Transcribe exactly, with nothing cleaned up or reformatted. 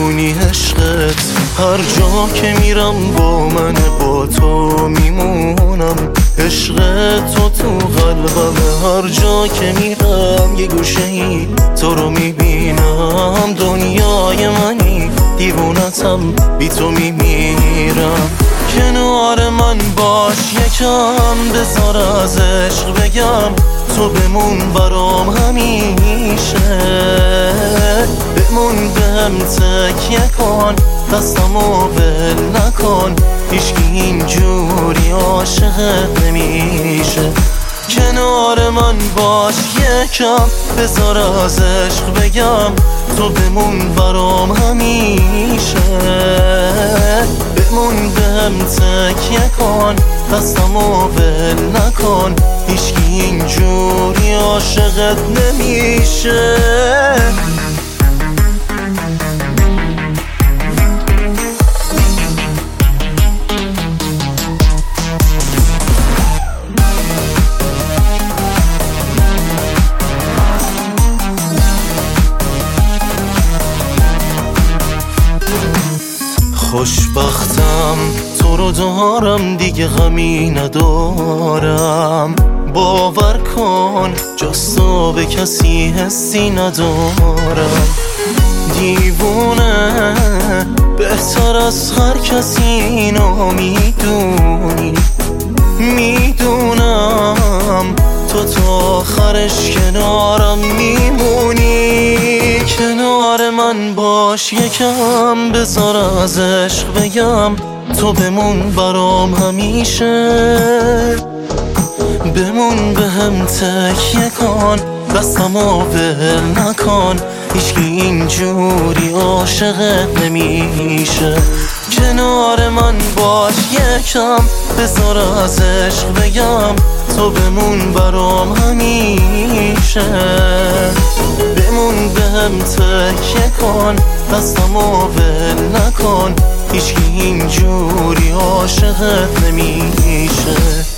میدونی عشقت هر جا که میرم با من، با تو میمونم. عشق تو تو قلبم، هر جا که میرم یه گوشه ای تو رو میبینم. دنیای منی، دیوونتم، بی تو میمیرم. کنار من باش یکم، بذار از عشق بگم. تو بمون برام همیشه، بمون بهم تکیه کن، دستمو ول نکن. هیچکی اینجوری عاشقت نمیشه. کنار من باش یکم، بذار از عشق بگم. تو بمون برام همیشه، بمون بهم تکیه کن، دستمو ول نکن. هیچکی اینجوری عاشقت نمیشه. خوشبختم تو رو دارم، دیگه غمی ندارم. باور کن جز تو به کسی حسی ندارم. دیوونه بهتر از هر کسی اینو میدونی. میدونم تو تا آخرش کنارم میمونی. کنار من باش یکم، بذار از عشق بگم. تو بمون برام همیشه، بمون بهم تکیه کن، دستمو ول نکن. هیچکی اینجوری عاشقت نمیشه. کنار من باش یکم، بذار از عشق بگم. تو بمون برام همیشه، بمون بهم تکیه کن، دستمو ول نکن. هیچکی اینجوری عاشقت نمیشه.